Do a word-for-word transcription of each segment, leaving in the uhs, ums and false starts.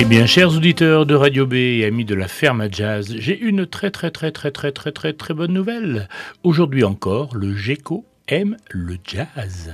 bien, chers auditeurs de Radio B et amis de la ferme à jazz, j'ai une très très très très très très très très bonne nouvelle. Aujourd'hui encore, le Geco aime le jazz.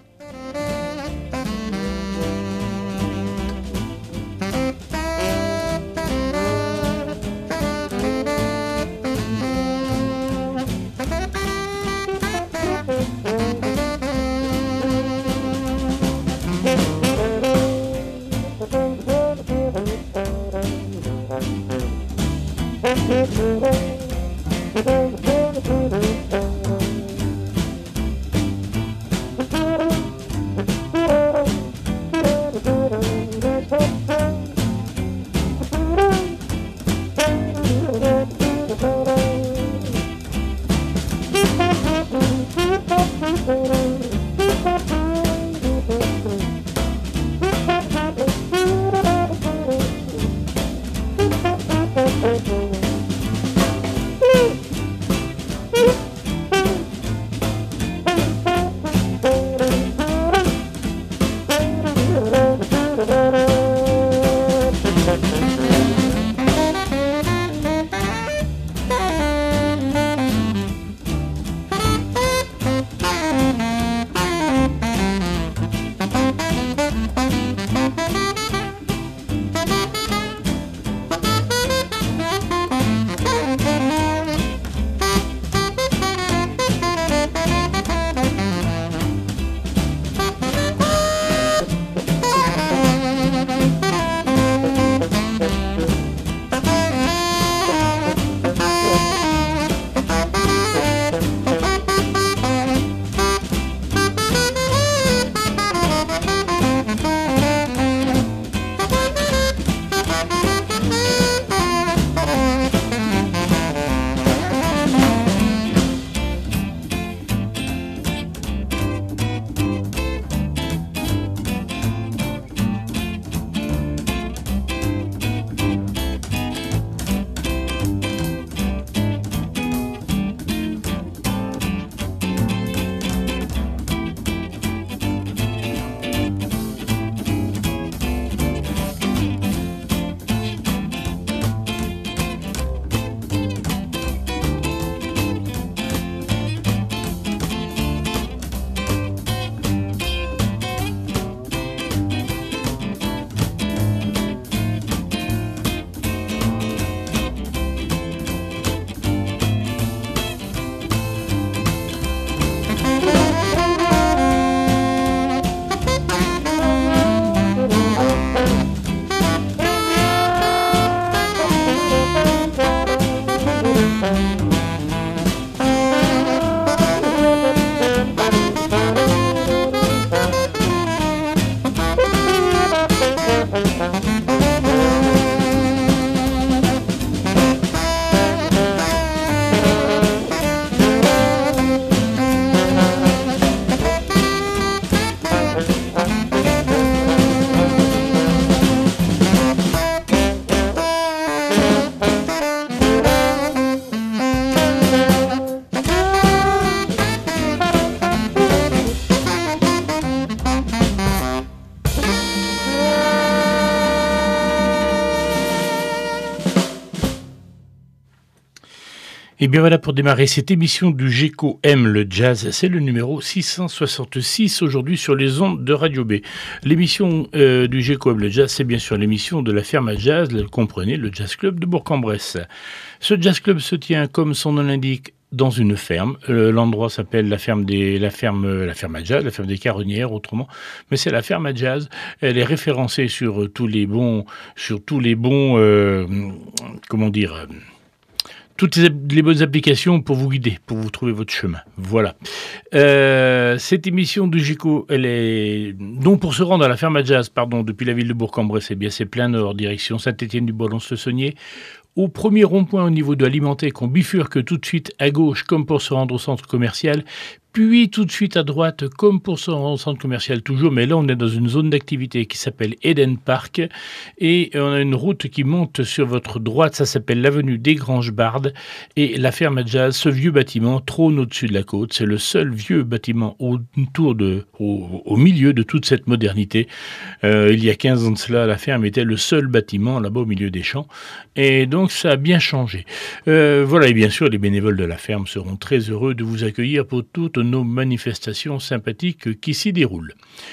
Et bien voilà pour démarrer cette émission du Geco aime le jazz. C'est le numéro six cent soixante-six aujourd'hui sur les ondes de Radio B. L'émission euh, du Geco aime le jazz, c'est bien sûr l'émission de la ferme à jazz, comprenez le Jazz Club de Bourg-en-Bresse. Ce Jazz Club se tient, comme son nom l'indique, dans une ferme. Euh, l'endroit s'appelle la ferme des, la ferme, la ferme à jazz, la ferme des Caronnières autrement, mais c'est la ferme à jazz. Elle est référencée sur tous les bons, sur tous les bons, euh, comment dire. Euh, Toutes les bonnes applications pour vous guider, pour vous trouver votre chemin. Voilà. Euh, cette émission du Geco, elle est donc pour se rendre à la ferme à jazz, pardon, depuis la ville de Bourg-en-Bresse, eh bien c'est plein nord, direction Saint-Étienne-du-Bois-Lons-le-Saunier. Au premier rond-point au niveau de l'Alimentec, on bifurque tout de suite à gauche, comme pour se rendre au centre commercial. Puis tout de suite à droite, comme pour son centre commercial toujours, mais là on est dans une zone d'activité qui s'appelle Eden Park et on a une route qui monte sur votre droite, ça s'appelle l'avenue des Granges-Bardes et la ferme à jazz, ce vieux bâtiment trône au-dessus de la côte, c'est le seul vieux bâtiment autour de, au, au milieu de toute cette modernité. Euh, il y a quinze ans de cela, la ferme était le seul bâtiment là-bas au milieu des champs et donc ça a bien changé. Euh, voilà, et bien sûr les bénévoles de la ferme seront très heureux de vous accueillir pour toutes nos manifestations sympathiques qui s'y déroulent.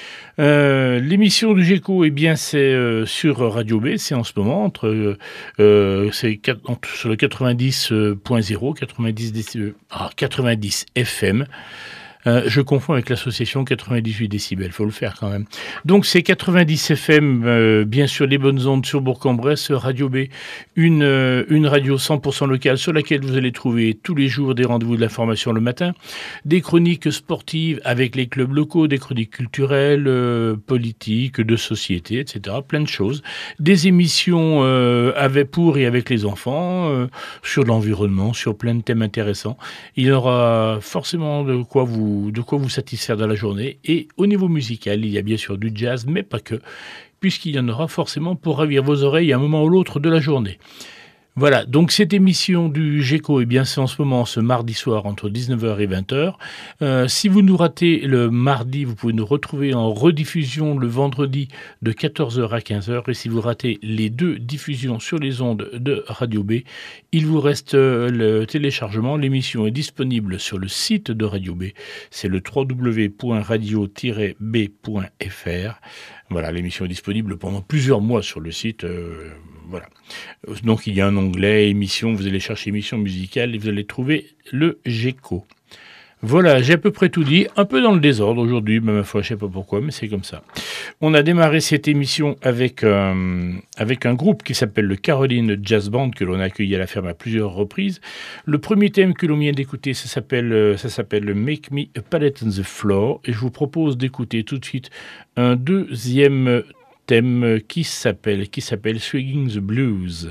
Euh, l'émission du GECO, eh bien, c'est euh, sur Radio B, c'est en ce moment entre, euh, c'est entre, sur le quatre-vingt-dix point zéro, quatre-vingt-dix, ah, quatre-vingt-dix F M. Euh, je confonds avec l'association quatre-vingt-dix-huit décibels, faut le faire quand même. Donc c'est quatre-vingt-dix F M, euh, bien sûr les bonnes ondes sur Bourg-en-Bresse, Radio B, une, euh, une radio cent pour cent locale sur laquelle vous allez trouver tous les jours des rendez-vous de l'information le matin, des chroniques sportives avec les clubs locaux, des chroniques culturelles, euh, politiques, de société, et cetera. Plein de choses. Des émissions euh, avec, pour et avec les enfants, euh, sur l'environnement, sur plein de thèmes intéressants. Il y aura forcément de quoi vous de quoi vous satisfaire dans la journée. Et au niveau musical, il y a bien sûr du jazz, mais pas que, puisqu'il y en aura forcément pour ravir vos oreilles à un moment ou l'autre de la journée. Voilà, donc cette émission du GECO, eh bien, c'est en ce moment, ce mardi soir, entre dix-neuf heures et vingt heures. Euh, si vous nous ratez le mardi, vous pouvez nous retrouver en rediffusion le vendredi de quatorze heures à quinze heures. Et si vous ratez les deux diffusions sur les ondes de Radio B, il vous reste le téléchargement. L'émission est disponible sur le site de Radio B. C'est le w w w point radio tiret b point f r. Voilà, l'émission est disponible pendant plusieurs mois sur le site. Euh, voilà. Donc il y a un onglet émission, vous allez chercher émission musicale et vous allez trouver le GECO. Voilà, j'ai à peu près tout dit, un peu dans le désordre aujourd'hui, mais ma foi, je ne sais pas pourquoi, mais c'est comme ça. On a démarré cette émission avec, euh, avec un groupe qui s'appelle le Caroline Jazz Band, que l'on a accueilli à la ferme à plusieurs reprises. Le premier thème que l'on vient d'écouter, ça s'appelle, ça s'appelle Make Me a Palette on the Floor, et je vous propose d'écouter tout de suite un deuxième thème qui s'appelle, qui s'appelle Swinging the Blues.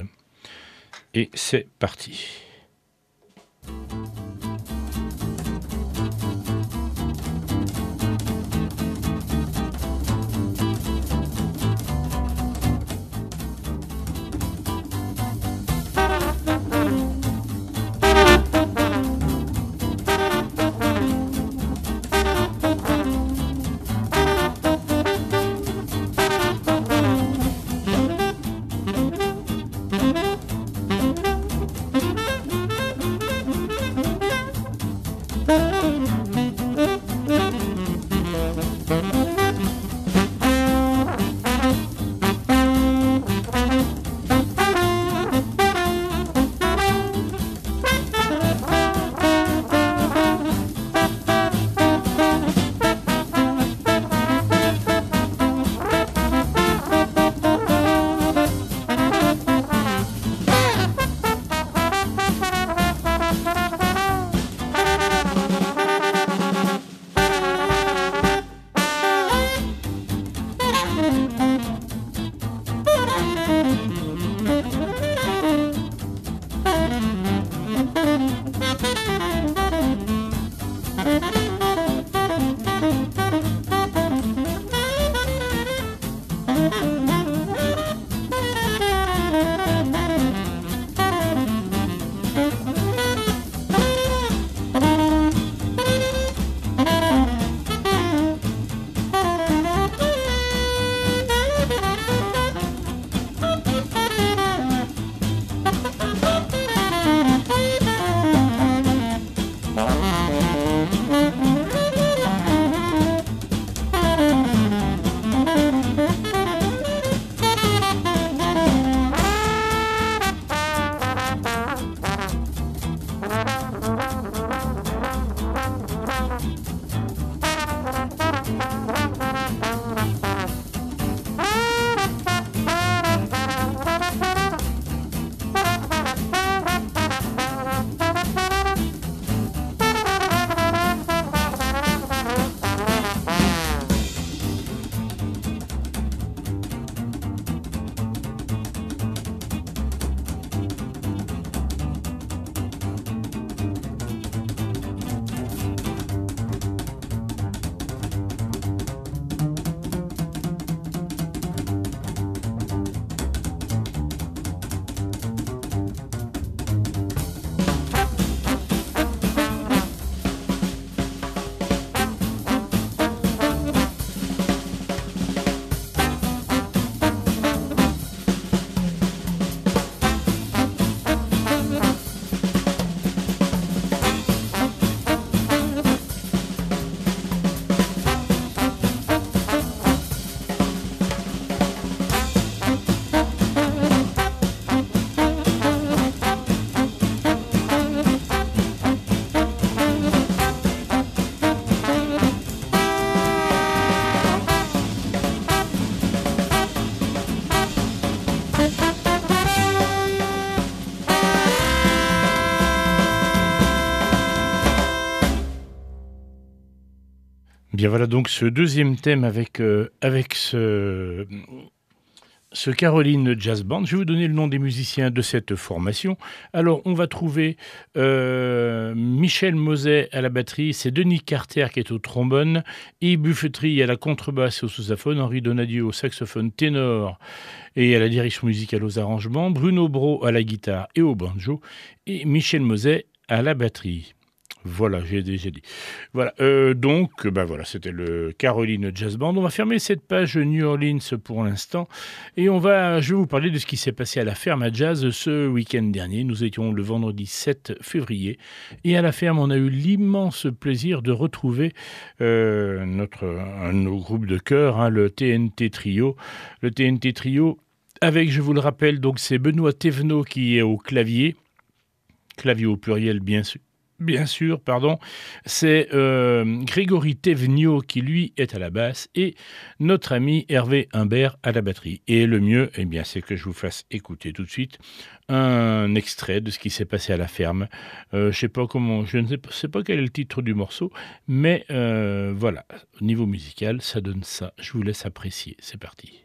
Et c'est parti. Thank you. bien voilà donc ce deuxième thème avec, euh, avec ce, ce Caroline Jazz Band. Je vais vous donner le nom des musiciens de cette formation. Alors on va trouver euh, Michel Moset à la batterie, c'est Denis Carter qui est au trombone, Yves Buffetry à la contrebasse et au sousaphone, Henri Donadieu au saxophone ténor et à la direction musicale aux arrangements, Bruno Brault à la guitare et au banjo, et Michel Moset à la batterie. Voilà, j'ai déjà dit. Voilà, euh, donc, ben voilà, c'était le Caroline Jazz Band. On va fermer cette page New Orleans pour l'instant et on va, je vais vous parler de ce qui s'est passé à la ferme à jazz ce week-end dernier. Nous étions le vendredi sept février et à la ferme, on a eu l'immense plaisir de retrouver euh, notre, un de nos groupes de chœur, hein, le T N T Trio. Le T N T Trio, avec, je vous le rappelle, donc c'est Benoît Thévenot qui est au clavier, clavier au pluriel bien sûr. Bien sûr, pardon, c'est euh, Grégory Thévenot qui, lui, est à la basse et notre ami Hervé Humbert à la batterie. Et le mieux, eh bien, c'est que je vous fasse écouter tout de suite un extrait de ce qui s'est passé à la ferme. Euh, je sais pas comment, je ne sais pas, sais pas quel est le titre du morceau, mais euh, voilà, au niveau musical, ça donne ça. Je vous laisse apprécier. C'est parti.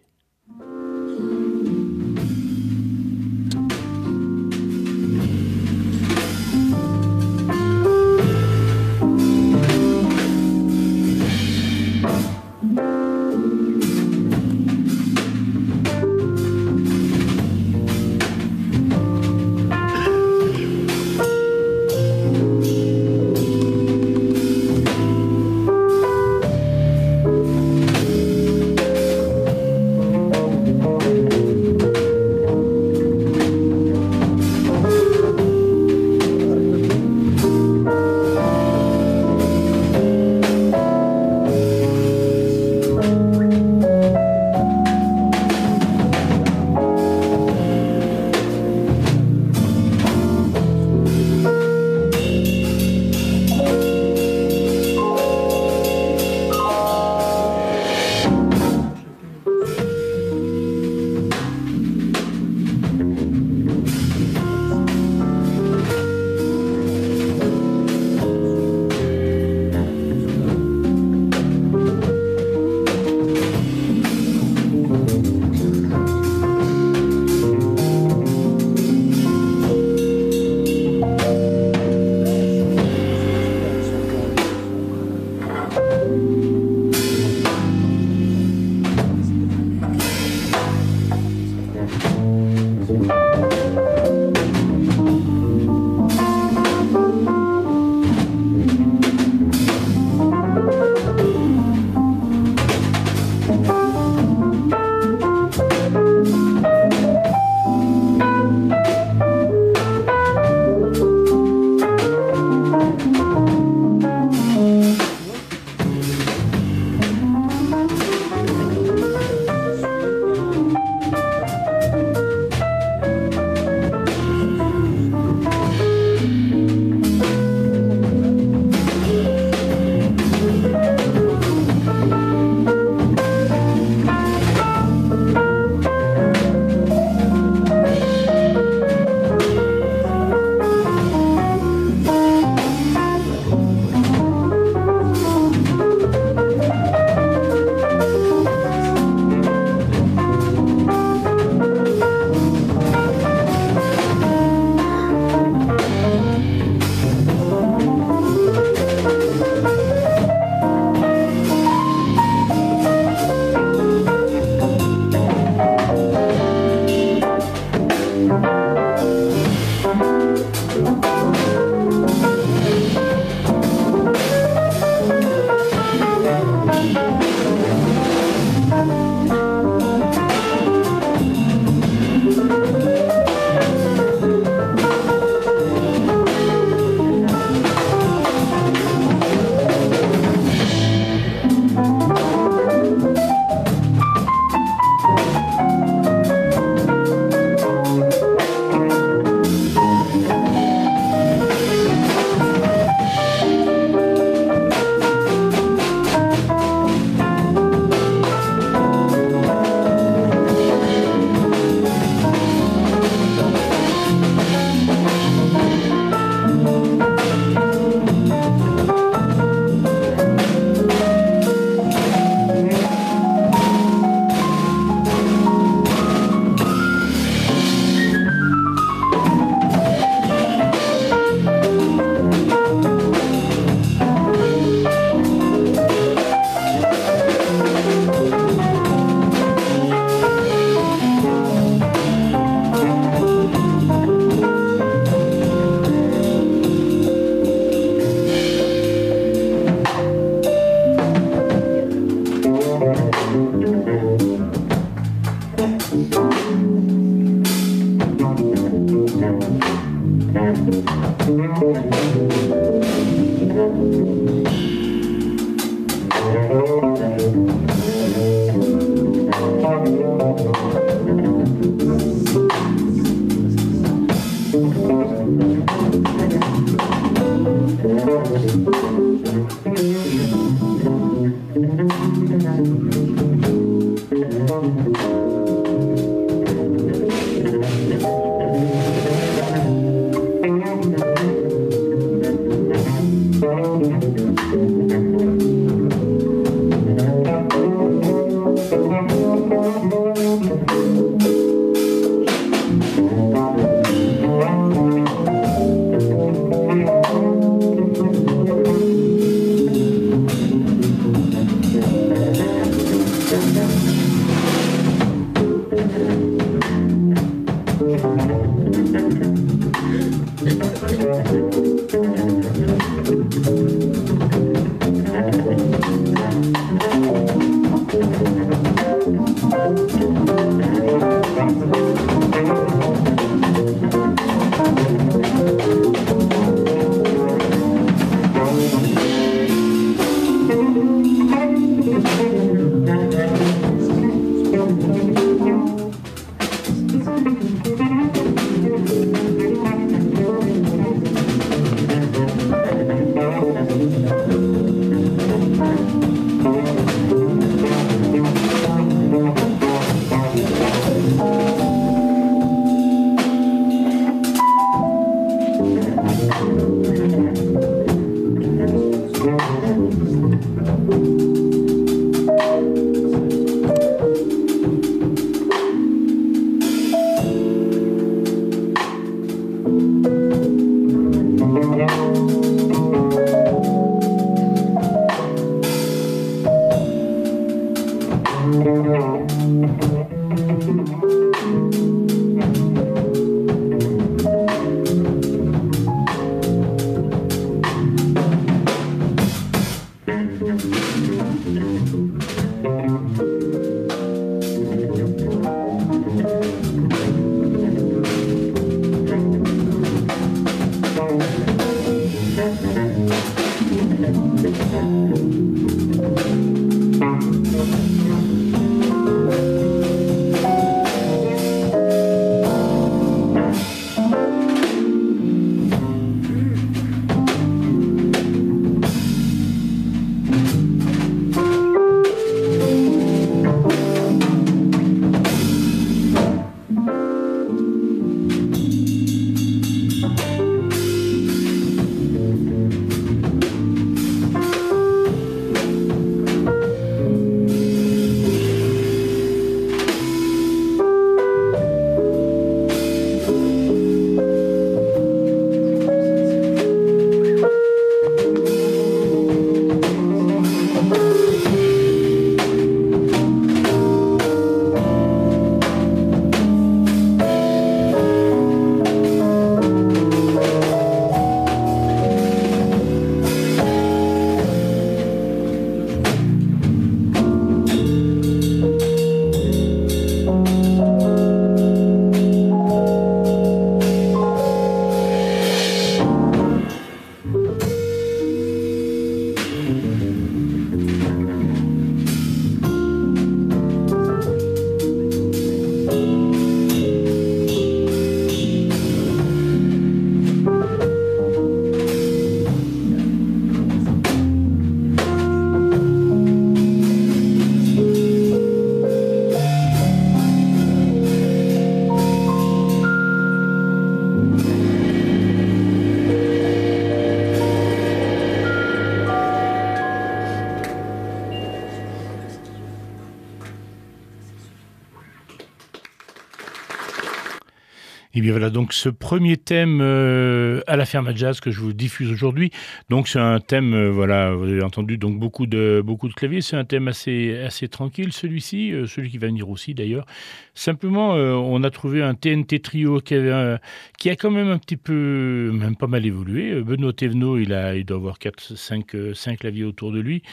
Et bien voilà donc ce premier thème euh, à la ferme à jazz que je vous diffuse aujourd'hui. Donc c'est un thème, euh, voilà, vous avez entendu donc beaucoup de beaucoup de claviers. C'est un thème assez assez tranquille celui-ci, euh, celui qui va venir aussi d'ailleurs. Simplement, euh, on a trouvé un T N T trio qui avait un, qui a quand même un petit peu, même pas mal évolué. Benoît Thévenot, il a, il doit avoir quatre, cinq, cinq claviers autour de lui.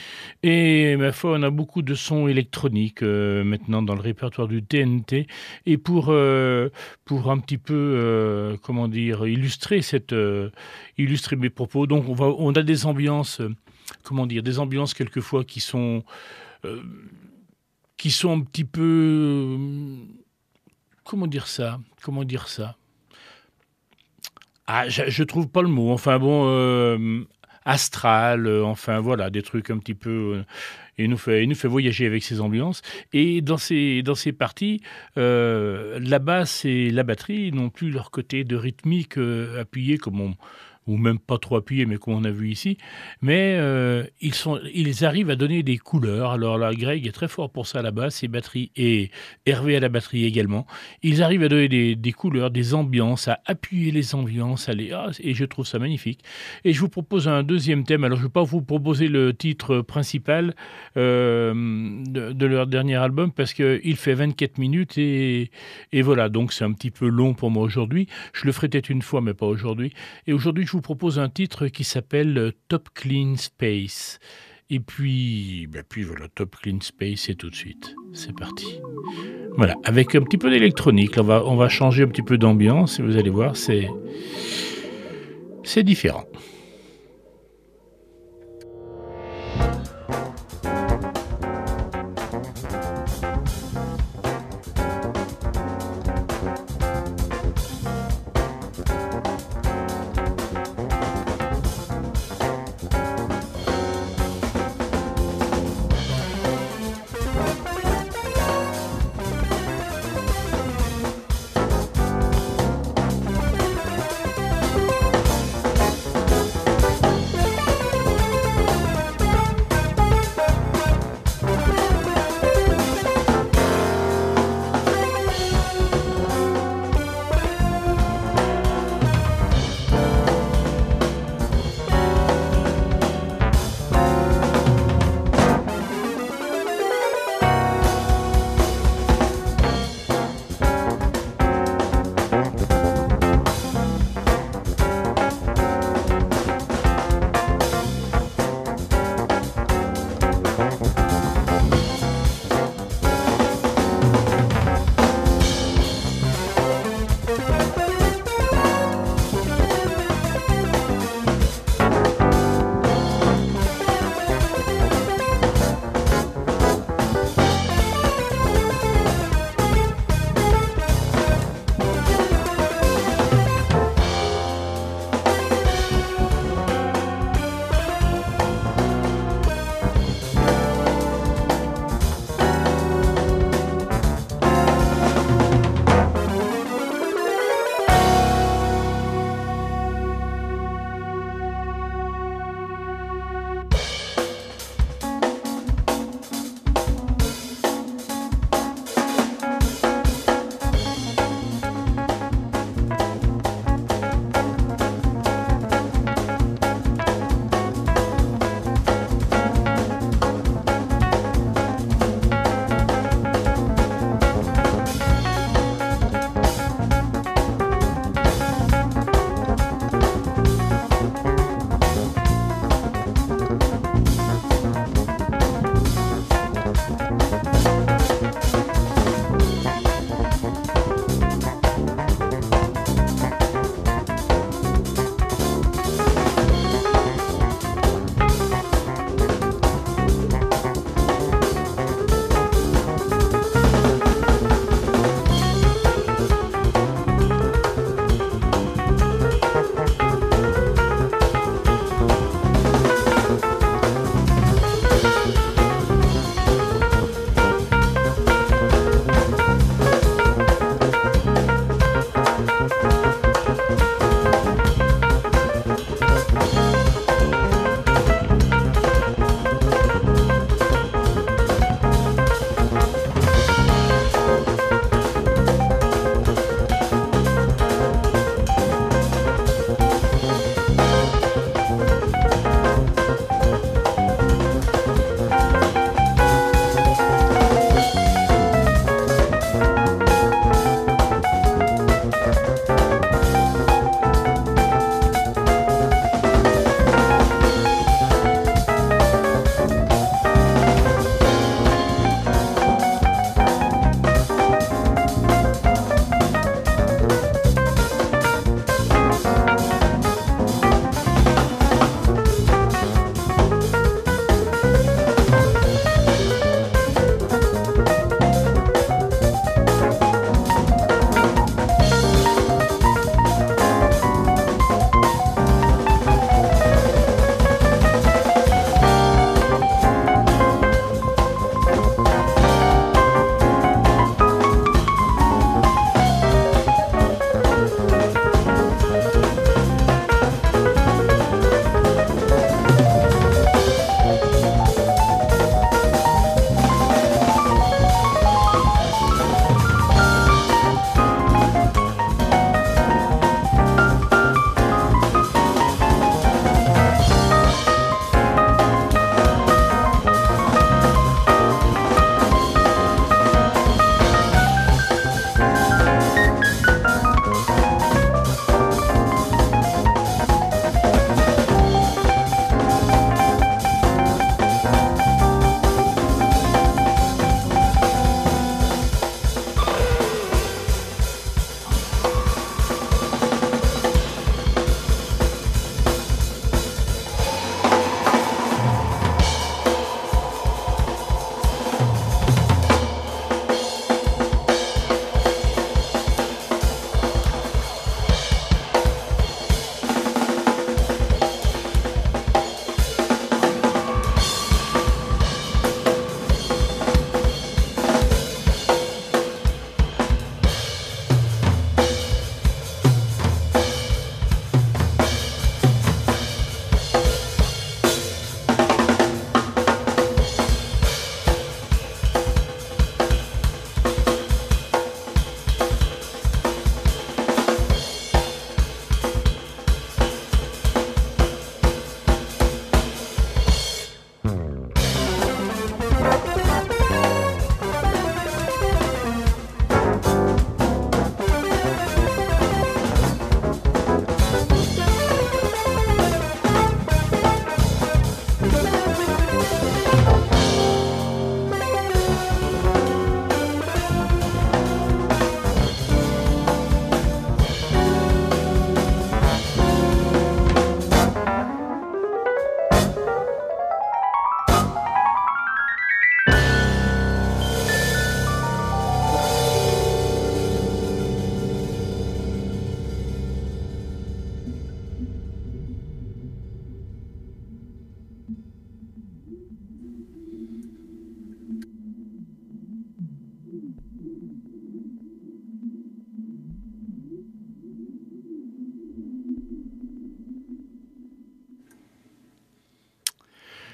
Et ma foi, on a beaucoup de sons électroniques euh, maintenant dans le répertoire du T N T. Et pour euh, pour un petit peu peu, euh, comment dire, illustrer cette, euh, illustrer mes propos. Donc, on va, on a des ambiances, euh, comment dire, des ambiances quelquefois qui sont, euh, qui sont un petit peu, euh, comment dire ça, comment dire ça. Ah, je, je trouve pas le mot. Enfin bon, euh, astral, euh, enfin voilà, des trucs un petit peu. euh, il nous fait, il nous fait voyager avec ses ambiances. Et dans ces, dans ces parties, euh, la basse et la batterie n'ont plus leur côté de rythmique euh, appuyé comme on, ou même pas trop appuyé, mais comme on a vu ici. Mais euh, ils sont, ils arrivent à donner des couleurs. Alors là, Greg est très fort pour ça à la basse, et batterie et Hervé à la batterie également. Ils arrivent à donner des, des couleurs, des ambiances, à appuyer les ambiances, à les, ah, et je trouve ça magnifique. Et je vous propose un deuxième thème. Alors je ne vais pas vous proposer le titre principal euh, de, de leur dernier album parce qu'il fait vingt-quatre minutes et, et voilà, donc c'est un petit peu long pour moi aujourd'hui. Je le ferai peut-être une fois, mais pas aujourd'hui. Et aujourd'hui, je vous propose un titre qui s'appelle Top Clean Space. Et puis, ben puis voilà, Top Clean Space, c'est tout de suite. C'est parti. Voilà, avec un petit peu d'électronique. On va, on va changer un petit peu d'ambiance et vous allez voir, c'est, c'est différent.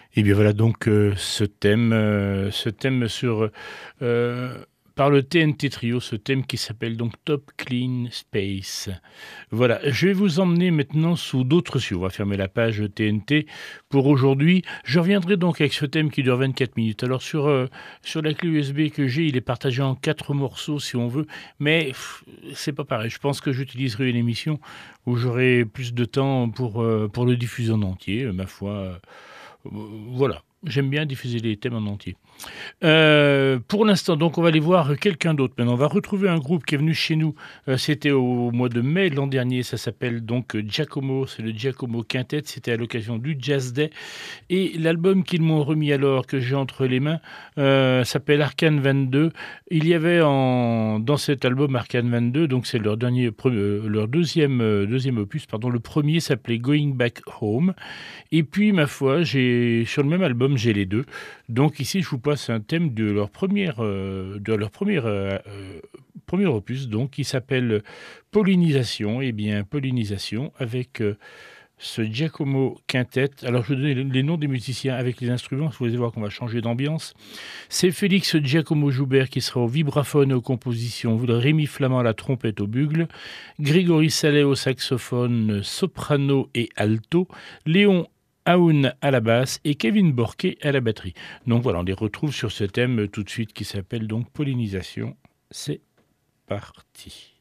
Et bien voilà donc euh, ce thème, euh, ce thème sur euh, par le T N T Trio, ce thème qui s'appelle donc Top Clean Space. Voilà, je vais vous emmener maintenant sous d'autres cieux. On va fermer la page T N T pour aujourd'hui. Je reviendrai donc avec ce thème qui dure vingt-quatre minutes. Alors sur euh, sur la clé U S B que j'ai, il est partagé en quatre morceaux si on veut, mais pff, c'est pas pareil. Je pense que j'utiliserai une émission où j'aurai plus de temps pour euh, pour le diffuser en entier. Euh, ma foi. Euh, Voilà, j'aime bien diffuser les thèmes en entier. Euh, pour l'instant, donc, on va aller voir quelqu'un d'autre. Maintenant, on va retrouver un groupe qui est venu chez nous. Euh, c'était au mois de mai l'an dernier. Ça s'appelle donc Giacomo. C'est le Giacomo Quintet. C'était à l'occasion du Jazz Day. Et l'album qu'ils m'ont remis alors, que j'ai entre les mains, euh, s'appelle Arcane vingt-deux. Il y avait en, dans cet album Arcane vingt-deux, donc c'est leur dernier, euh, leur deuxième, euh, deuxième opus, pardon. Le premier s'appelait Going Back Home. Et puis, ma foi, j'ai sur le même album, j'ai les deux. Donc ici, je vous passe un thème de leur première, euh, de leur première, euh, euh, premier opus, donc qui s'appelle Pollinisation. Eh bien, Pollinisation avec euh, ce Giacomo Quintet. Alors, je vais donner les, les noms des musiciens avec les instruments. Vous allez voir qu'on va changer d'ambiance. C'est Félix Giacomo Joubert qui sera au vibraphone et aux compositions. Rémi Flamand à la trompette au bugle. Grégory Sallet au saxophone, soprano et alto. Léon Aoun à la basse et Kevin Borquet à la batterie. Donc voilà, on les retrouve sur ce thème tout de suite qui s'appelle donc Pollinisation. C'est parti.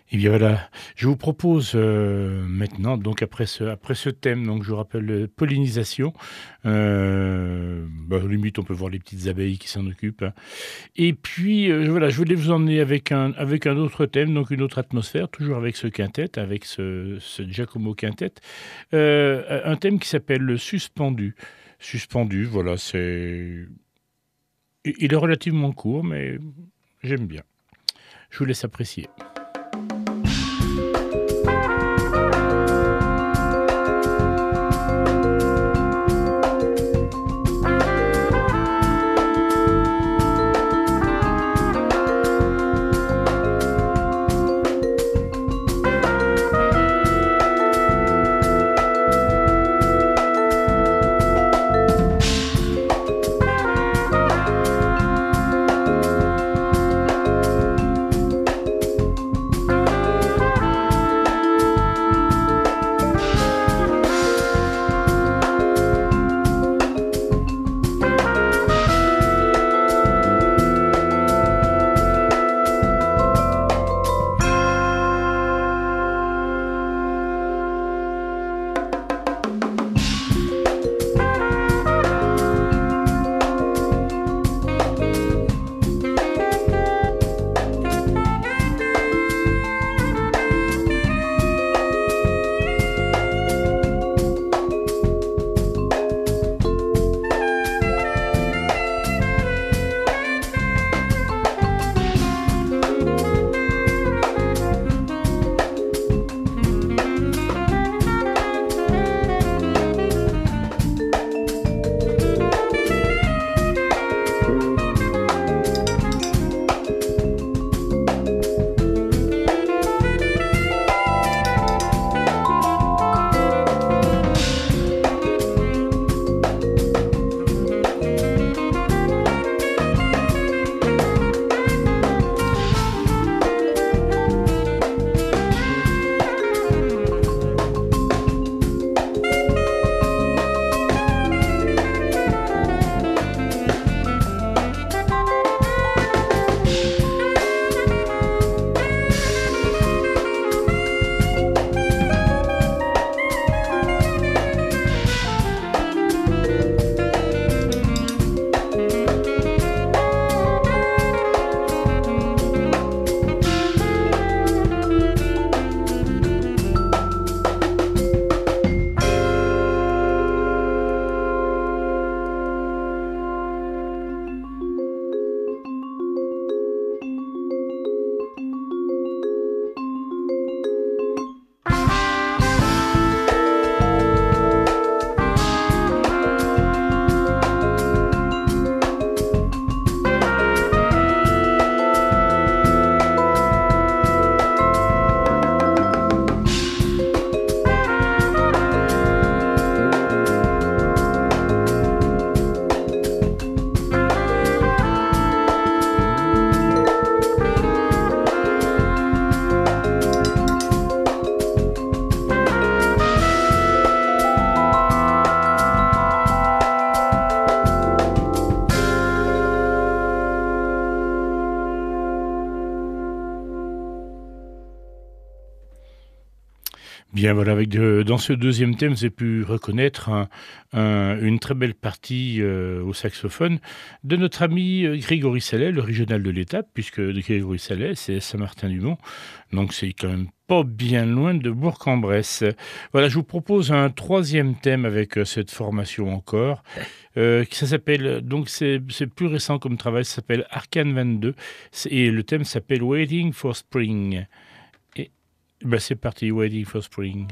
Et bien voilà, je vous propose euh, maintenant, donc après ce, après ce thème, donc je vous rappelle euh, pollinisation. Euh, bah, limite, on peut voir les petites abeilles qui s'en occupent, hein. Et puis euh, voilà, je voulais vous emmener avec un avec un autre thème, donc une autre atmosphère, toujours avec ce quintet, avec ce, ce Giacomo Quintet, euh, un thème qui s'appelle le suspendu. Suspendu, voilà, c'est il est relativement court, mais j'aime bien. Je vous laisse apprécier. Bien voilà, avec de, dans ce deuxième thème, j'ai pu reconnaître un, un, une très belle partie euh, au saxophone de notre ami euh, Grégory Sallet, le régional de l'étape, puisque Grégory Sallet, c'est Saint-Martin-du-Mont, donc c'est quand même pas bien loin de Bourg-en-Bresse. Voilà, je vous propose un troisième thème avec euh, cette formation encore, euh, qui ça s'appelle, donc c'est, c'est plus récent comme travail, ça s'appelle Arcane vingt-deux, et le thème s'appelle Waiting for Spring. Ben c'est parti, Waiting for Spring.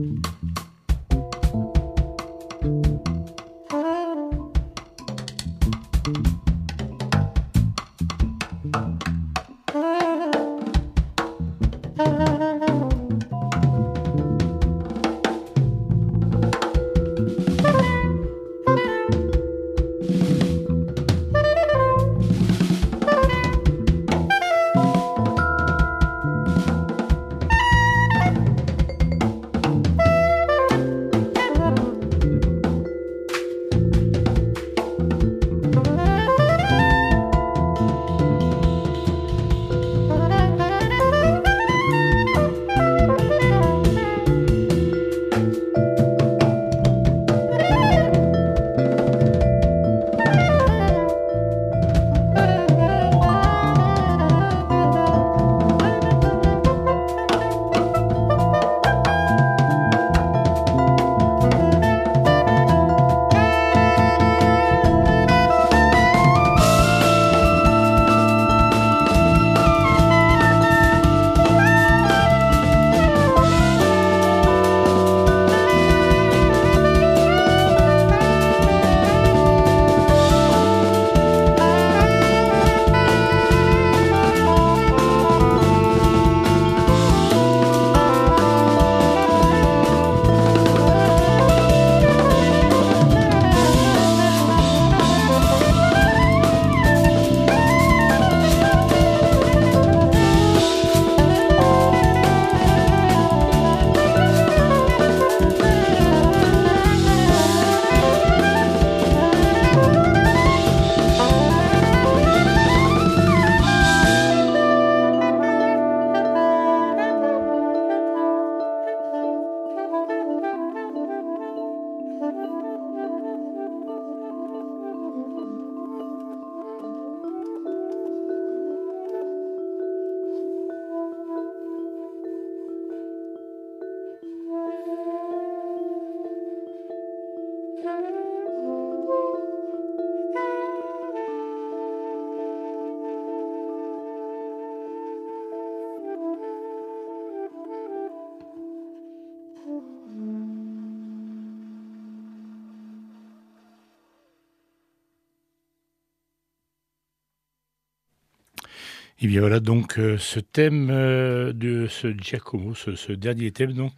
Et bien voilà donc euh, ce thème euh, de ce Giacomo, ce, ce dernier thème donc,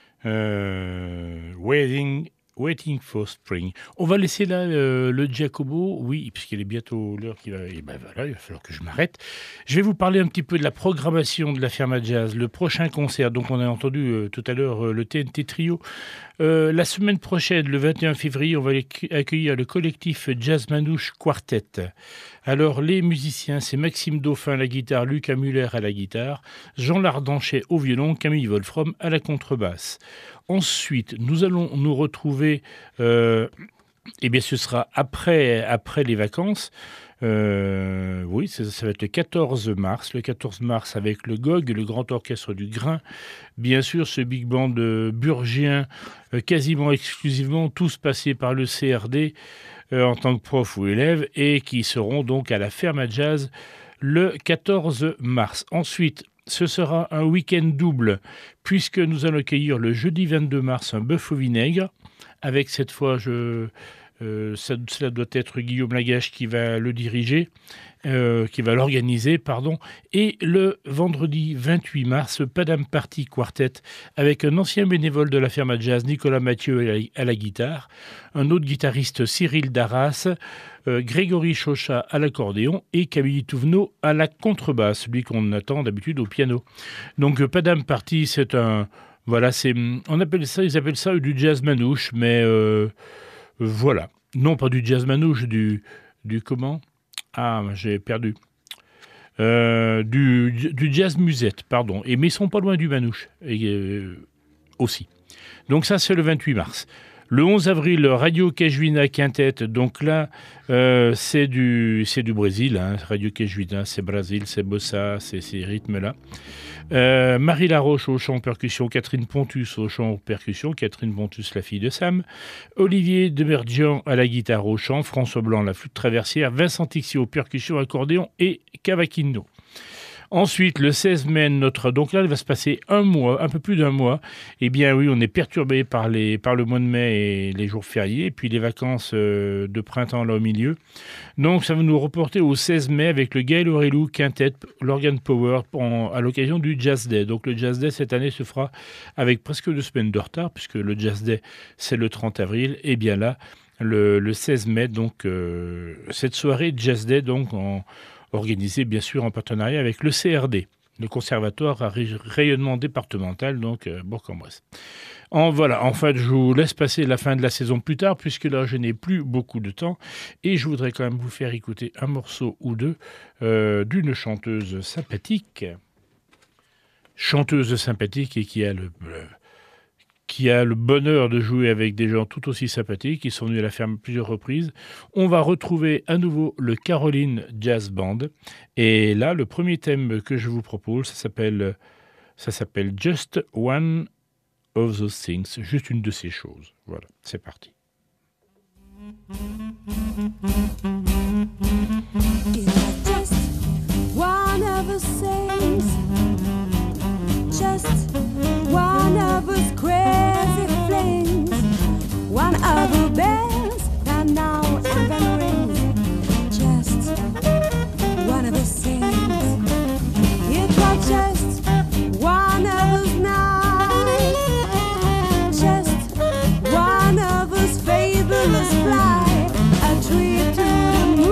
euh, Waiting, Waiting for Spring. On va laisser là euh, le Giacomo, oui, puisqu'il est bientôt l'heure qui va, et ben voilà, il va falloir que je m'arrête. Je vais vous parler un petit peu de la programmation de la Firma Jazz, le prochain concert. Donc on a entendu euh, tout à l'heure euh, le T N T Trio. Euh, la semaine prochaine, le vingt et un février, on va accueillir le collectif Jazz Manouche Quartet. Alors, les musiciens, c'est Maxime Dauphin à la guitare, Lucas Muller à la guitare, Jean Lardanchet au violon, Camille Wolfram à la contrebasse. Ensuite, nous allons nous retrouver, euh, eh bien ce sera après, après les vacances. Euh, oui, ça, ça va être le quatorze mars. Le quatorze mars avec le G O G, le Grand Orchestre du Grain. Bien sûr, ce big band euh, burgien, euh, quasiment exclusivement, tous passés par le C R D euh, en tant que prof ou élève, et qui seront donc à la Firma Jazz le quatorze mars. Ensuite, ce sera un week-end double, puisque nous allons accueillir le jeudi vingt-deux mars un bœuf au vinaigre, avec cette fois, je... Euh, ça, cela doit être Guillaume Lagache qui va le diriger, euh, qui va l'organiser, pardon. Et le vendredi vingt-huit mars, Padam Party Quartet, avec un ancien bénévole de la Firma Jazz, Nicolas Mathieu, à la, à la guitare, un autre guitariste, Cyril Darras, euh, Grégory Chauchat à l'accordéon et Camille Touvenot à la contrebasse, celui qu'on attend d'habitude au piano. Donc Padam Party, c'est un... Voilà, c'est, on appelle ça, ils appellent ça du jazz manouche, mais... Euh, Voilà. Non, pas du jazz manouche, du, du comment ? Ah, j'ai perdu. Euh, du, du jazz musette, pardon. Et, mais ils sont pas loin du manouche et, euh, aussi. Donc ça, c'est le vingt-huit mars. Le onze avril, Radio Cajuina Quintet. Donc là, euh, c'est, du, c'est du Brésil. Hein. Radio Cajuina, c'est Brésil, c'est bossa, c'est ces rythmes-là. Euh, Marie Laroche au chant percussion, Catherine Pontus au chant percussion, Catherine Pontus la fille de Sam, Olivier Demerdian à la guitare au chant, François Blanc la flûte traversière, Vincent Tixier aux percussions, accordéon et cavaquinho. Ensuite, le seize mai, notre... donc là, il va se passer un mois, un peu plus d'un mois. Eh bien oui, on est perturbé par, les... par le mois de mai et les jours fériés, et puis les vacances euh, de printemps là au milieu. Donc ça va nous reporter au seize mai avec le Gaël Aurelou Quintet, l'Organ Power, en... à l'occasion du Jazz Day. Donc le Jazz Day cette année se fera avec presque deux semaines de retard, puisque le Jazz Day c'est le trente avril. Et bien là, le, le seize mai, donc euh, cette soirée Jazz Day, donc en organisé bien sûr en partenariat avec le C R D, le Conservatoire à rayonnement départemental, donc euh, Bourg-en-Bresse. En voilà, enfin je vous laisse passer la fin de la saison plus tard, puisque là je n'ai plus beaucoup de temps, et je voudrais quand même vous faire écouter un morceau ou deux euh, d'une chanteuse sympathique, chanteuse sympathique et qui a le... le qui a le bonheur de jouer avec des gens tout aussi sympathiques, qui sont venus à la ferme plusieurs reprises. On va retrouver à nouveau le Caroline Jazz Band. Et là, le premier thème que je vous propose, ça s'appelle, ça s'appelle Just One of Those Things, juste une de ces choses. Voilà, c'est parti. Just one of those things, just one of those crazy flings, one of the bells that now and then rings. Just one of those things. It was just one of those nights, just one of those fabulous flights, a trip to the moon.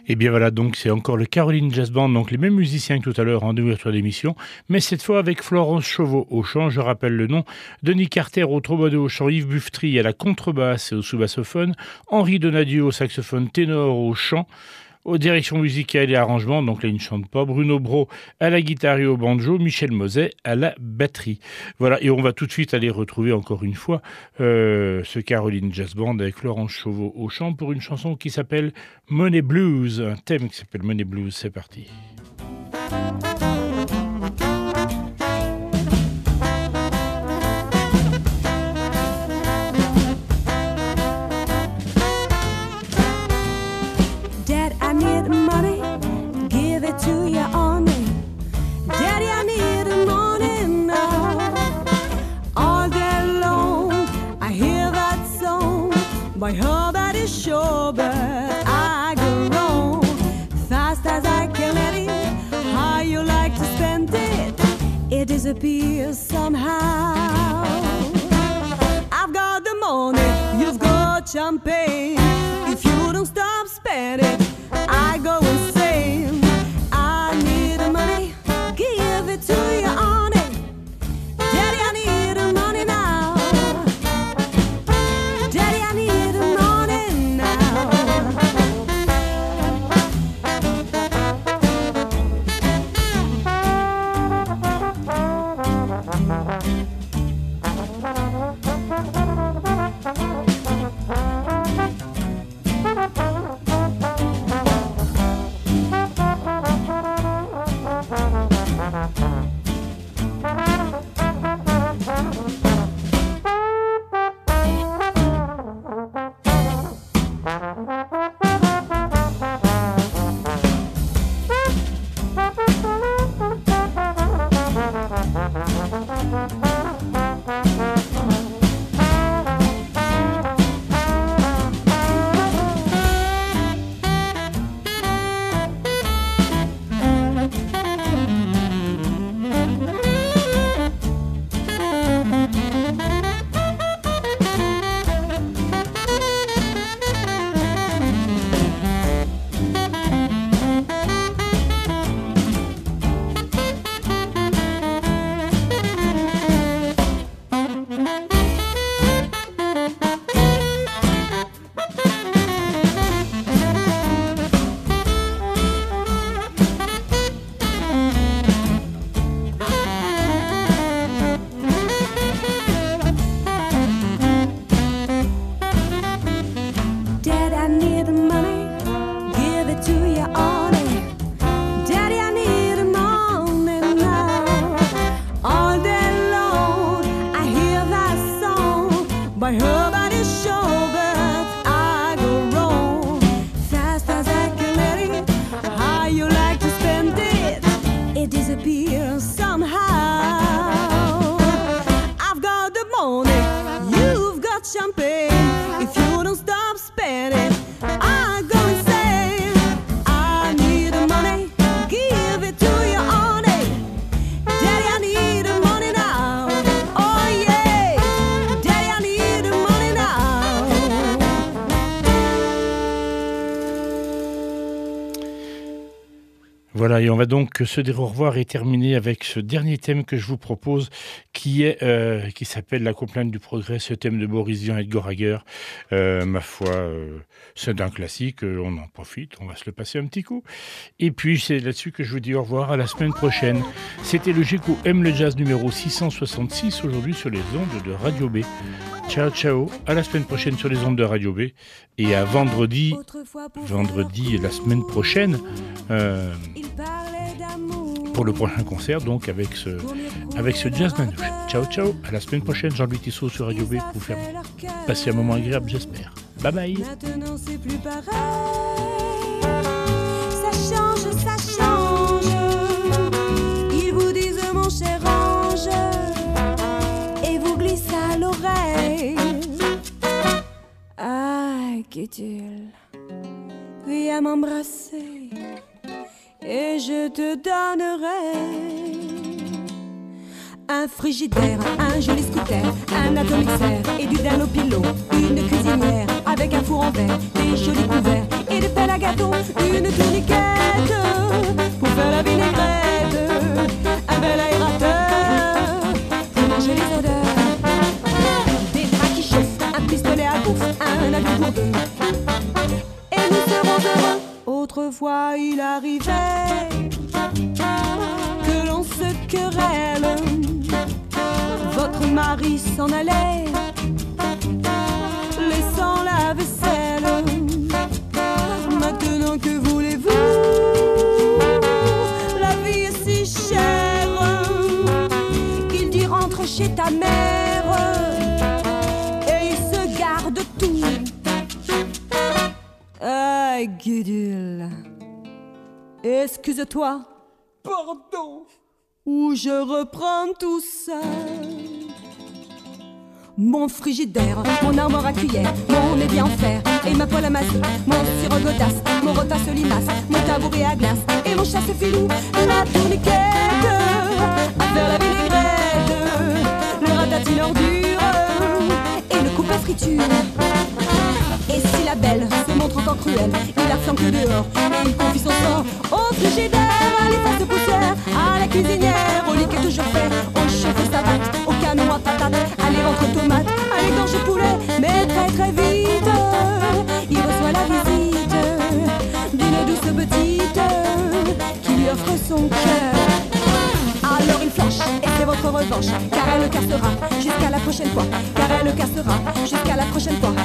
Et bien voilà, donc c'est encore le Caroline Jazz Band, donc les mêmes musiciens que tout à l'heure en ouverture d'émission, mais cette fois avec Florence Chauveau au chant, je rappelle le nom, Denis Carter au trombone au chant, Yves Buffetry à la contrebasse et au sous-bassophone, Henri Donadieu au saxophone ténor au chant, aux directions musicales et arrangements, donc là il ne chante pas, Bruno Brault à la guitare et au banjo, Michel Moset à la batterie. Voilà, et on va tout de suite aller retrouver encore une fois euh, ce Caroline Jazz Band avec Florence Chauveau au chant pour une chanson qui s'appelle Money Blues, un thème qui s'appelle Money Blues, c'est parti. To you on it, Daddy, I need the money now. All day long, I hear that song by Herbert Schobert. I go wrong, fast as I can let it. How you like to spend it? It disappears somehow. I've got the money, you've got champagne. If you don't stop spending, I go insane. To you on it, Daddy, I need the money now. Daddy, I need the money now. Voilà, et on va donc se dire au revoir et terminer avec ce dernier thème que je vous propose, qui est euh, qui s'appelle La complainte du progrès, ce thème de Boris Vian et de Goraguer. Euh, ma foi, euh, c'est un classique, euh, on en profite, on va se le passer un petit coup. Et puis, c'est là-dessus que je vous dis au revoir, à la semaine prochaine. C'était le Géco aime le jazz numéro six cent soixante-six, aujourd'hui sur les ondes de Radio B. Ciao, ciao, à la semaine prochaine sur les ondes de Radio B. Et à vendredi, vendredi la semaine prochaine, euh, pour le prochain concert, donc avec ce, avec ce jazz manouche. Ciao, ciao, à la semaine prochaine, Jean-Louis Tissot sur Radio B pour vous faire passer un moment agréable, j'espère. Bye bye. Maintenant c'est plus pareil. Ça change, ça change. Ils vous disent mon cher ange et vous glissent à l'oreille. Ah, qu'est-il? Viens m'embrasser et je te donnerai un frigidaire, un joli scooter, un atomixer et du danopilo, une cuisinière avec un four en verre, des jolis couverts et des pelles à gâteau, une revoit, il arrivait que l'on se querelle. Votre mari s'en allait, laissant la vaisselle. Maintenant que voulez-vous? La vie est si chère qu'il dit rentre chez ta mère et il se garde tout. Ah, Gudule, excuse-toi, pardon, ou je reprends tout ça. Mon frigidaire, mon armoire à cuillère, mon évier en fer et ma poêle à massue, mon sirop godasse, mon repasse limace, mon tabouret à glace et mon chasse-filou, la tourniquette à faire la vinaigrette, le ratatine ordure et le coupe à friture. Et si la belle se montre encore cruelle, il la flanque dehors et il confie son sort au frigidaire, à l'efface de poussière, à la cuisinière, au lit qui est toujours fait, au chauffe savate, au canon à patates, à les ventres tomates, à l'égorge poulet, mais très très vite, il reçoit la visite d'une douce petite qui lui offre son cœur. Alors il flanche, et c'est votre revanche, car elle le cassera jusqu'à la prochaine fois, car elle le cassera jusqu'à la prochaine fois.